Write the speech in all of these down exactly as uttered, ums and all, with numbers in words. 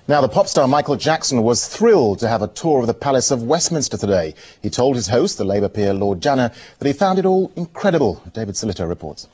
Now, the pop star Michael Jackson was thrilled to have a tour of the Palace of Westminster today. He told his host, the Labour peer Lord Janner, that he found it all incredible. David Sillito reports.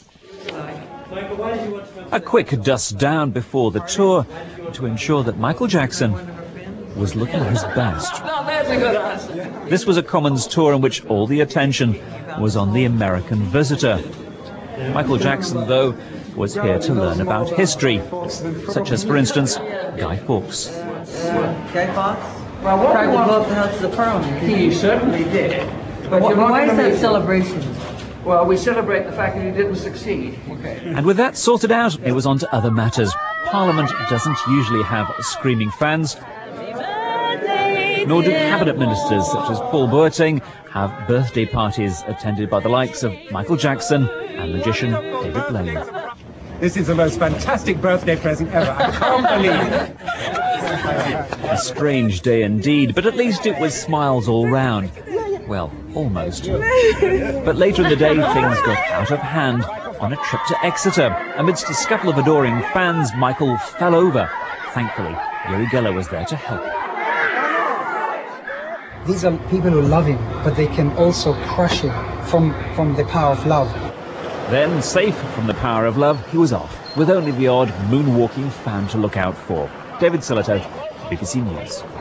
A quick dust down before the tour to ensure that Michael Jackson was looking his best. This was a Commons tour in which all the attention was on the American visitor. Michael Jackson, though, was here to learn about history, such as, for instance, Guy Fawkes. Guy Fawkes? Well, what tried to go up the House of the Parliament. He certainly did. But well, why is that celebration? Well, we celebrate the fact that he didn't succeed. Okay. And with that sorted out, it was on to other matters. Parliament doesn't usually have screaming fans, nor do cabinet ministers such as Paul Boateng have birthday parties attended by the likes of Michael Jackson and magician David Blaine. This is the most fantastic birthday present ever. I can't believe it. A strange day indeed, but at least it was smiles all round. Well, almost. But later in the day, things got out of hand. On a trip to Exeter, amidst a scuffle of adoring fans, Michael fell over. Thankfully, Uri Geller was there to help. These are people who love him, but they can also crush him from, from the power of love. Then, safe from the power of love, he was off, with only the odd moonwalking fan to look out for. David Sillito, B B C News.